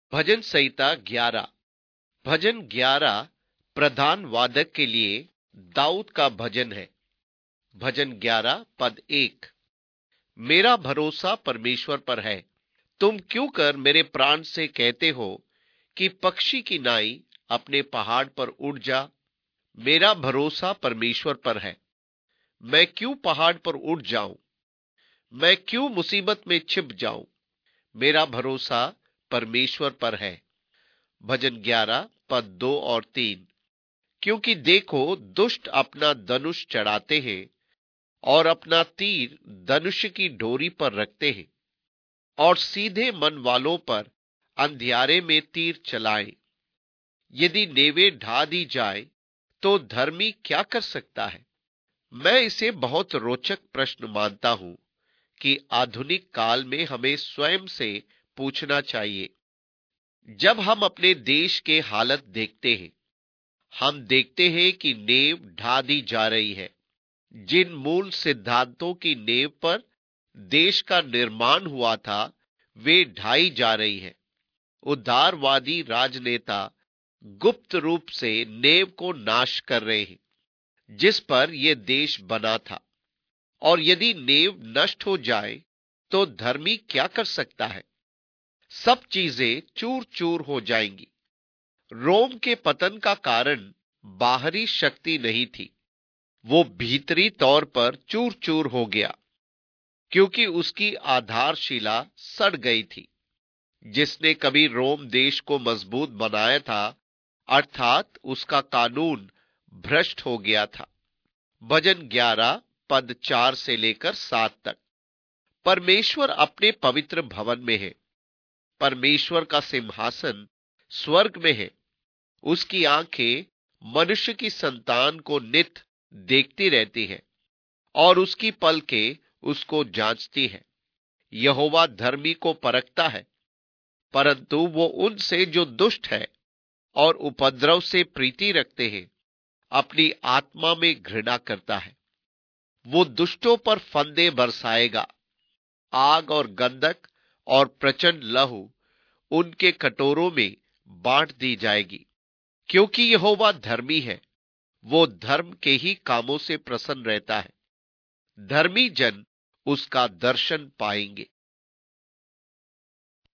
भजन संहिता 11। भजन 11 प्रधान वादक के लिए दाऊद का भजन है। भजन 11 पद 1। मेरा भरोसा परमेश्वर पर है। तुम क्यों कर मेरे प्राण से कहते हो कि पक्षी की नाई अपने पहाड़ पर उड़ जा। मेरा भरोसा परमेश्वर पर है। मैं क्यों पहाड़ पर उड़ जाऊं, मैं क्यों मुसीबत में छिप जाऊं। मेरा भरोसा परमेश्वर पर है। भजन 11 पद 2 और 3। क्योंकि देखो दुष्ट अपना धनुष चढ़ाते हैं और अपना तीर धनुष की डोरी पर रखते हैं और सीधे मन वालों पर अंधियारे में तीर चलाएं। यदि नेवें ढा दी जाए तो धर्मी क्या कर सकता है। मैं इसे बहुत रोचक प्रश्न मानता हूं कि आधुनिक काल में हमें स्वयं से पूछना चाहिए। जब हम अपने देश के हालत देखते हैं, हम देखते हैं कि नींव ढा दी जा रही है। जिन मूल सिद्धांतों की नींव पर देश का निर्माण हुआ था, वे ढाई जा रही है। उदारवादी राजनेता गुप्त रूप से नींव को नाश कर रहे हैं जिस पर यह देश बना था। और यदि नींव नष्ट हो जाए तो धर्मी क्या कर सकता है। सब चीजें चूर चूर हो जाएंगी। रोम के पतन का कारण बाहरी शक्ति नहीं थी, वो भीतरी तौर पर चूर चूर हो गया क्योंकि उसकी आधारशिला सड़ गई थी। जिसने कभी रोम देश को मजबूत बनाया था, अर्थात उसका कानून भ्रष्ट हो गया था। भजन 11 पद 4 से लेकर 7 तक। परमेश्वर अपने पवित्र भवन में है। परमेश्वर का सिंहासन स्वर्ग में है। उसकी आंखें मनुष्य की संतान को नित देखती रहती है और उसकी पलकें उसको जांचती है। यहोवा धर्मी को परखता है, परंतु वो उनसे जो दुष्ट है और उपद्रव से प्रीति रखते हैं, अपनी आत्मा में घृणा करता है। वो दुष्टों पर फंदे बरसाएगा। आग और गंधक और प्रचंड लहू उनके कटोरों में बांट दी जाएगी। क्योंकि यहोवा धर्मी है, वो धर्म के ही कामों से प्रसन्न रहता है। धर्मी जन उसका दर्शन पाएंगे।